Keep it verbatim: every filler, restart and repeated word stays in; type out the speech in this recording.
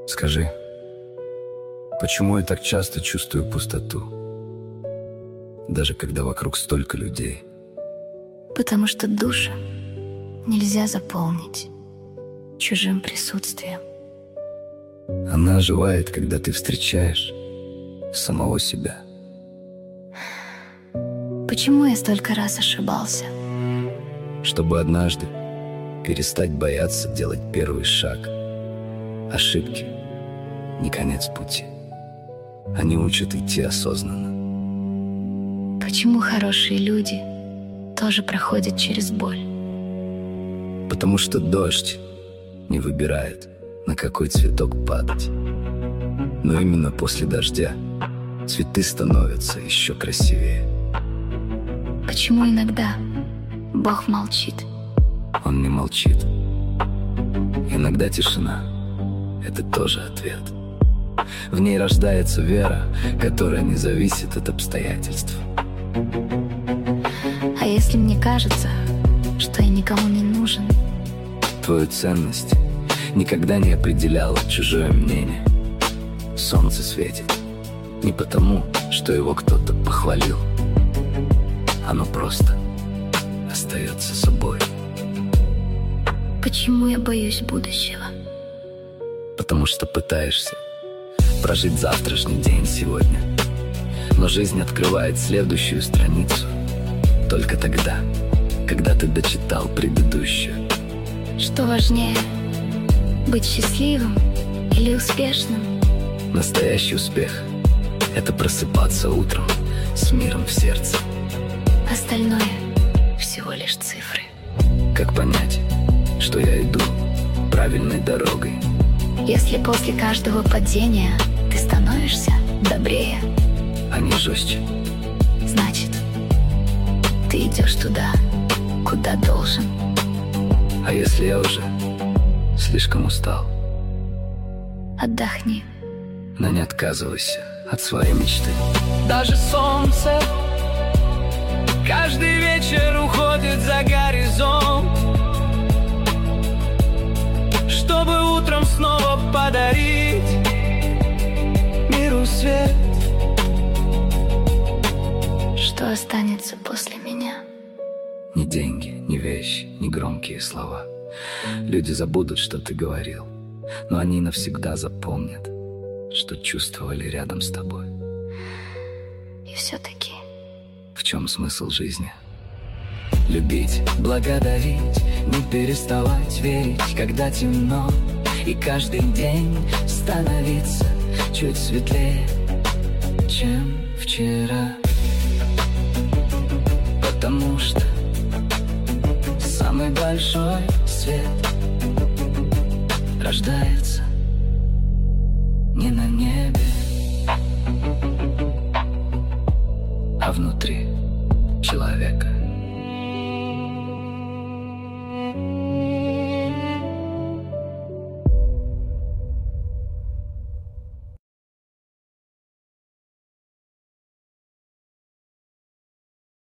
Скажи, почему я так часто чувствую пустоту, даже когда вокруг столько людей? Потому что душу нельзя заполнить чужим присутствием. Она оживает, когда ты встречаешь самого себя. Почему я столько раз ошибался? Чтобы однажды перестать бояться делать первый шаг. Ошибки не конец пути. Они учат идти осознанно. Почему хорошие люди тоже проходят через боль? Потому что дождь не выбирает, на какой цветок падать. Но именно после дождя цветы становятся еще красивее. Почему иногда Бог молчит? Он не молчит. Иногда тишина — это тоже ответ. В ней рождается вера, которая не зависит от обстоятельств. А если мне кажется, что я никому не нужен? Твою ценность никогда не определяло чужое мнение. Солнце светит не потому, что его кто-то похвалил. Оно просто остается собой. Почему я боюсь будущего? Потому что пытаешься прожить завтрашний день сегодня. Но жизнь открывает следующую страницу только тогда, когда ты дочитал предыдущую. Что важнее, быть счастливым или успешным? Настоящий успех — это просыпаться утром с миром в сердце. Остальное всего лишь цифры. Как понять, что я иду правильной дорогой? Если после каждого падения ты становишься добрее, а не жестче, значит, ты идешь туда, куда должен. А если я уже слишком устал? Отдохни. Но не отказывайся от своей мечты. Даже солнце каждый вечер уходит за горизонт, чтобы утром снова подарить миру свет. Что останется после меня? Ни деньги, ни вещи, ни громкие слова. Люди забудут, что ты говорил, но они навсегда запомнят, что чувствовали рядом с тобой. И все-таки в чем смысл жизни? Любить, благодарить, не переставать верить, когда темно, и каждый день становиться чуть светлее, чем вчера. Потому что самый большой свет рождается не на небе,